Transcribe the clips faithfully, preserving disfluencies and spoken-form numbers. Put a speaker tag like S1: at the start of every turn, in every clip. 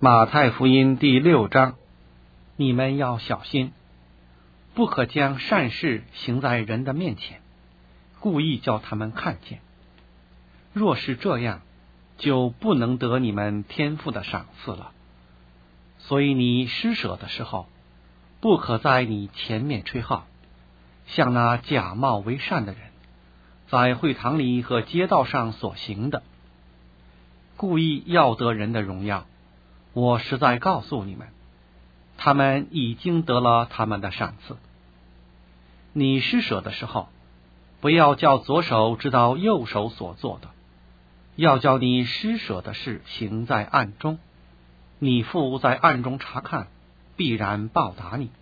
S1: 马太福音第六章，你们要小心，不可将善事行在人的面前，故意叫他们看见。若是这样，就不能得你们天父的赏赐了。所以你施舍的时候，不可在你前面吹号，像那假冒为善的人，在会堂里和街道上所行的，故意要得人的荣耀。我实在告诉你们，他们已经得了他们的赏赐。你施舍的时候，不要叫左手知道右手所做的，要叫你施舍的事行在暗中，你父在暗中查看，必然报答你。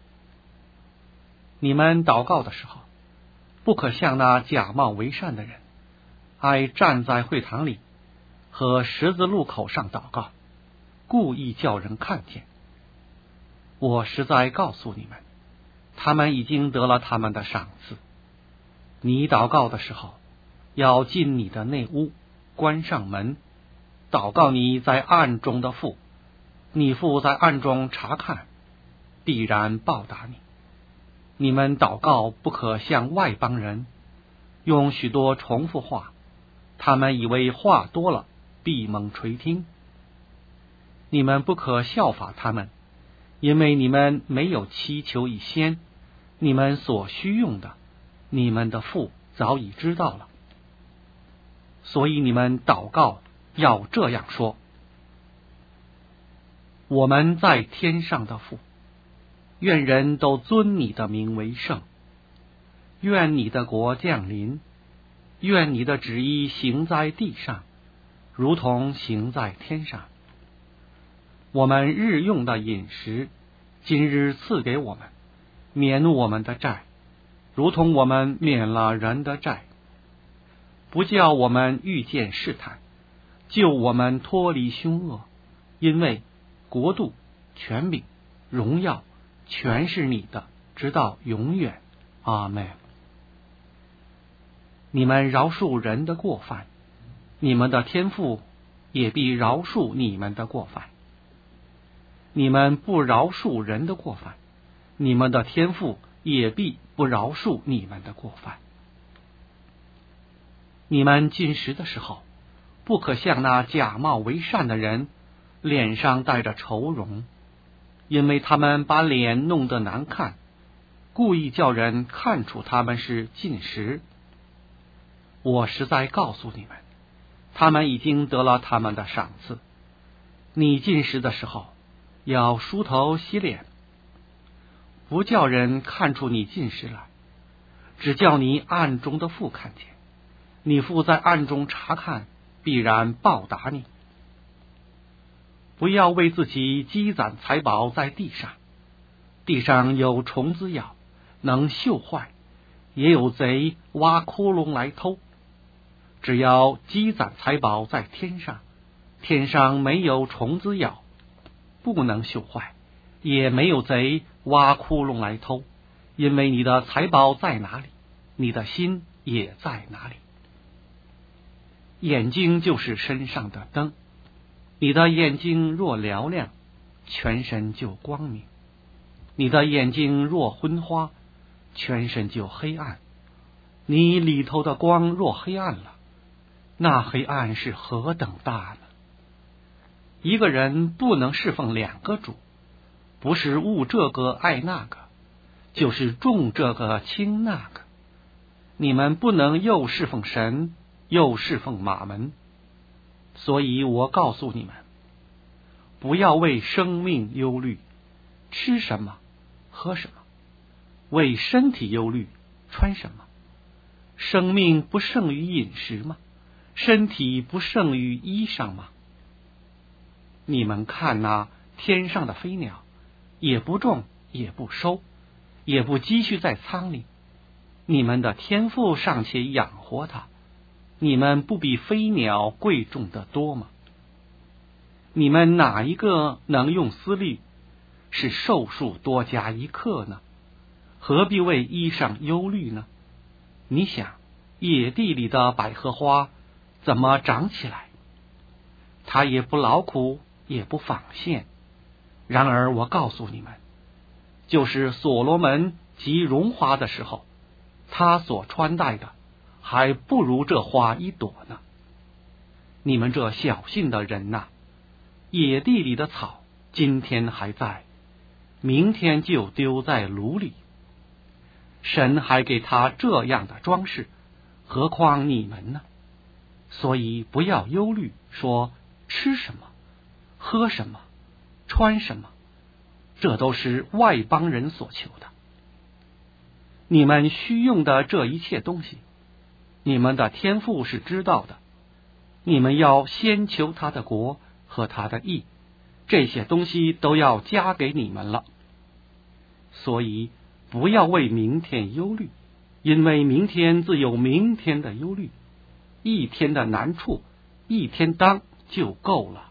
S1: 你们祷告的时候，不可像那假冒为善的人，爱站在会堂里和十字路口上祷告，故意叫人看见。我实在告诉你们，他们已经得了他们的赏赐。你祷告的时候，要进你的内屋，关上门，祷告你在暗中的父，你父在暗中查看，必然报答你。你们祷告不可像外邦人，用许多重复话，他们以为话多了，必蒙垂听。你们不可效法他们，因为你们没有祈求以先，你们所需用的，你们的父早已知道了。所以你们祷告要这样说：我们在天上的父，愿人都尊你的名为圣，愿你的国降临，愿你的旨意行在地上，如同行在天上。我们日用的饮食，今日赐给我们，免我们的债，如同我们免了人的债，不叫我们遇见试探，救我们脱离凶恶。因为国度、权柄、荣耀，全是你的，直到永远。阿们。你们饶恕人的过犯，你们的天父也必饶恕你们的过犯。你们不饶恕人的过犯，你们的天父也必不饶恕你们的过犯。你们进食的时候，不可像那假冒为善的人，脸上带着愁容，因为他们把脸弄得难看，故意叫人看出他们是进食。我实在告诉你们，他们已经得了他们的赏赐。你进食的时候，要梳头洗脸，不叫人看出你进食来，只叫你暗中的父看见。你父在暗中查看，必然报答你。不要为自己积攒财宝在地上，地上有虫子咬，能锈坏，也有贼挖窟窿来偷。只要积攒财宝在天上，天上没有虫子咬，不能朽坏，也没有贼挖窟窿来偷。因为你的财宝在哪里，你的心也在哪里。眼睛就是身上的灯，你的眼睛若嘹亮，全身就光明；你的眼睛若昏花，全身就黑暗。你里头的光若黑暗了，那黑暗是何等大呢？一个人不能侍奉两个主，不是恶这个爱那个，就是重这个轻那个。你们不能又侍奉神，又侍奉马门。所以我告诉你们，不要为生命忧虑，吃什么，喝什么；为身体忧虑，穿什么。生命不胜于饮食吗？身体不胜于衣裳吗？你们看那天上的飞鸟，也不种，也不收，也不积蓄在仓里，你们的天父尚且养活它，你们不比飞鸟贵重得多吗？你们哪一个能用思虑使寿数多加一刻呢？何必为衣裳忧虑呢？你想，野地里的百合花怎么长起来？它也不劳苦， 也不纺线。然而我告诉你们，就是所罗门极荣华的时候，他所穿戴的还不如这花一朵呢。你们这小信的人呐，野地里的草今天还在，明天就丢在炉里。神还给他这样的装饰，何况你们呢？所以不要忧虑，说吃什么，喝什么，穿什么，这都是外邦人所求的。你们需用的这一切东西，你们的天父是知道的。你们要先求他的国和他的义，这些东西都要加给你们了。所以不要为明天忧虑，因为明天自有明天的忧虑，一天的难处，一天当就够了。